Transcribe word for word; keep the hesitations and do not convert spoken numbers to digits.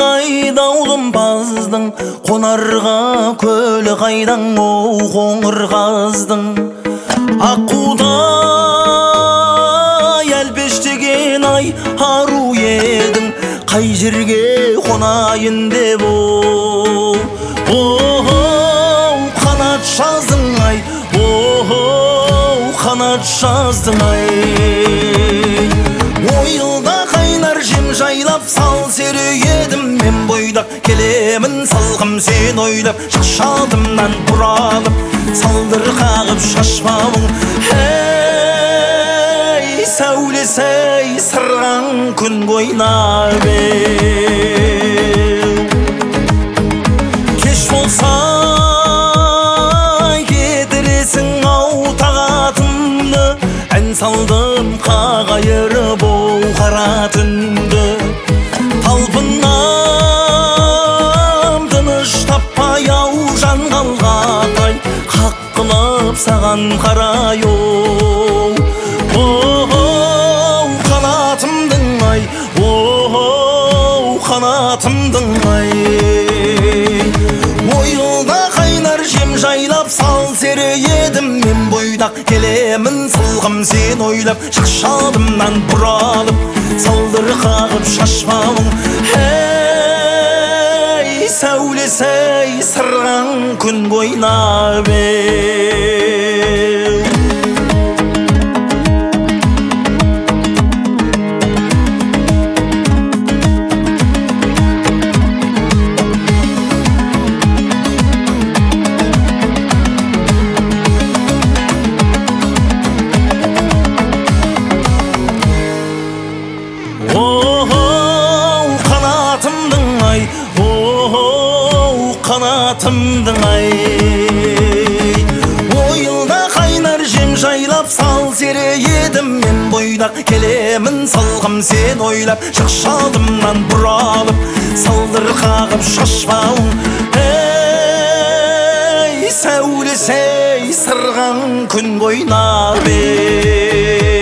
Аққудай даулымпаздың, қонарға көлі қайдан оу қоңыр қаздың. Аққудай әлпештеген ай ару едің, қай жерге қонайын деп оу. Оу, қанат жаздың ай, оу, қанат жаздың ай. Ойылда қайнар жем жайлап сал сері едім мен бойдақ, келемін салқым сен ойлап, шашалдымнан бұралып, салдыр қағып шашпауың. Әй, сәулесі сырған күн ойнап еу. Кеш болса кетіресің ау тағатымды, ән салдым қағайырып оу қара түнді. Талпынам тыныш таппай ау жан қалғандай, қаққылап саған қарай оу. Оу, қанатымдың ай, оу, қанатымдың ай. Ойылда қайнар жем жайлап сал сері едім мен бойдақ, келемін сылғым сен ойлап, шашалдымнан бұралып, салдыр қағып шашпауың. Әй, сәулесі сырған күн ойнап еу. Қанатымдың ай, ойылда қайнар жем жайлап сал сері едім мен бойдақ, келемін салқым сен ойлап, шашалдымнан бұралып, салдыр қағып шашпауың. Әй, сәулесі сырған күн ойнап еу.